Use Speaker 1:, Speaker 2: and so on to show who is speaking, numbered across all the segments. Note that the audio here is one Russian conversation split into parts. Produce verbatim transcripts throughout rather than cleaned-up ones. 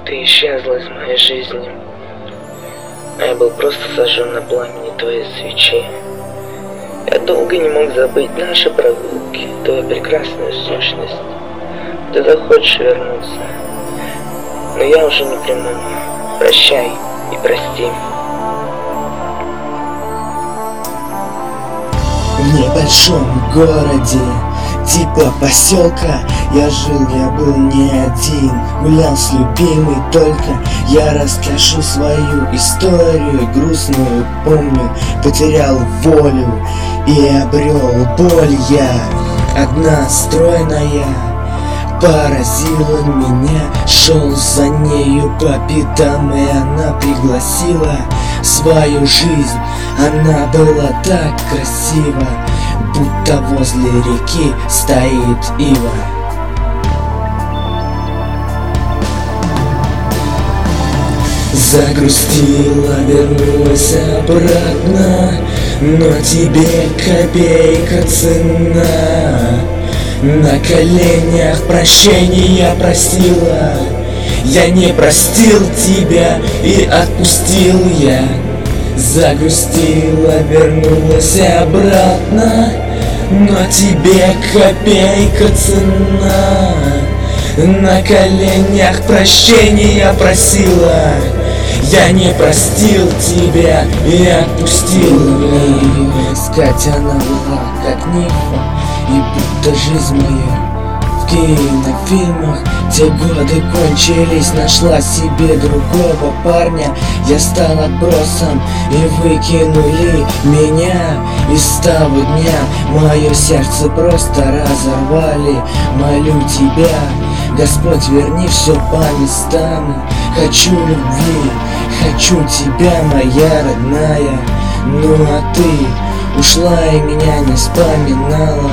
Speaker 1: Ты исчезла из моей жизни, а я был просто сожжен на пламени твоей свечи. Я долго не мог забыть наши прогулки, твою прекрасную сущность. Ты захочешь вернуться, но я уже не приму. Прощай и прости.
Speaker 2: В небольшом городе, типа поселка, я жил, я был не один, гулял с любимой только. Я расскажу свою историю грустную, помню, потерял волю и обрел боль. Я одна стройная поразила меня, шел за нею по пятам, и она пригласила в свою жизнь. Она была так красива, будто возле реки стоит ива. Загрустила, вернулась обратно, но тебе копейка цена. На коленях прощения просила, я не простил тебя и отпустил я. Загрустила, вернулась обратно, но тебе копейка цена. На коленях прощения просила, я не простил тебя и отпустил я. Искать она была как нимфа, и будто жизнь моя в кинофильмах. Те годы кончились, нашла себе другого парня. Я стал отбросом и выкинули меня из того дня. Мое сердце просто разорвали. Молю тебя, Господь, верни все по местам. Хочу любви, хочу тебя, моя родная. Ну а ты ушла и меня не вспоминала.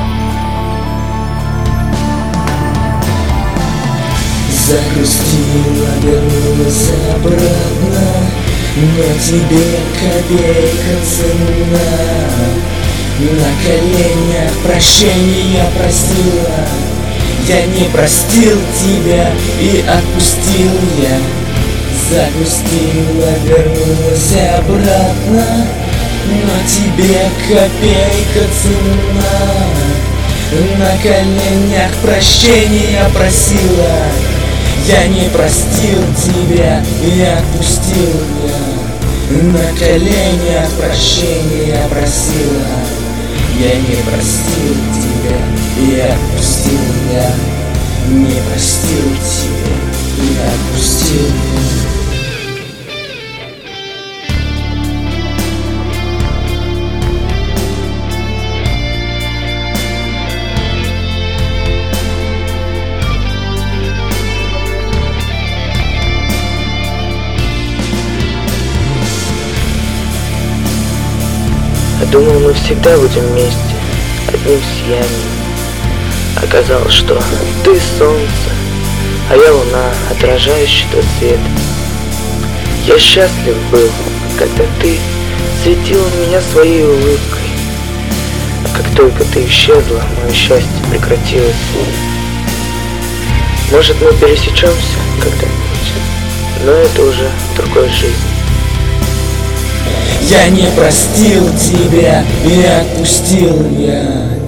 Speaker 2: Загрустила, вернулась обратно, но тебе копейка цена. На коленях прощения просила, я не простил тебя и отпустил я. Загрустила, вернулась обратно, но тебе копейка цена. На коленях прощения просила, я не простил тебя и отпустил я. На коленях прощения просила, я не простил тебя и отпустил я. Не простил тебя и отпустил я.
Speaker 1: Я думал, мы всегда будем вместе, одним сиянием. Оказалось, что ты солнце, а я луна, отражающий тот свет. Я счастлив был, когда ты светила в меня своей улыбкой. А как только ты исчезла, мое счастье прекратилось. Может, мы пересечемся когда-нибудь, но это уже другой жизни.
Speaker 2: Я не простил тебя и отпустил я.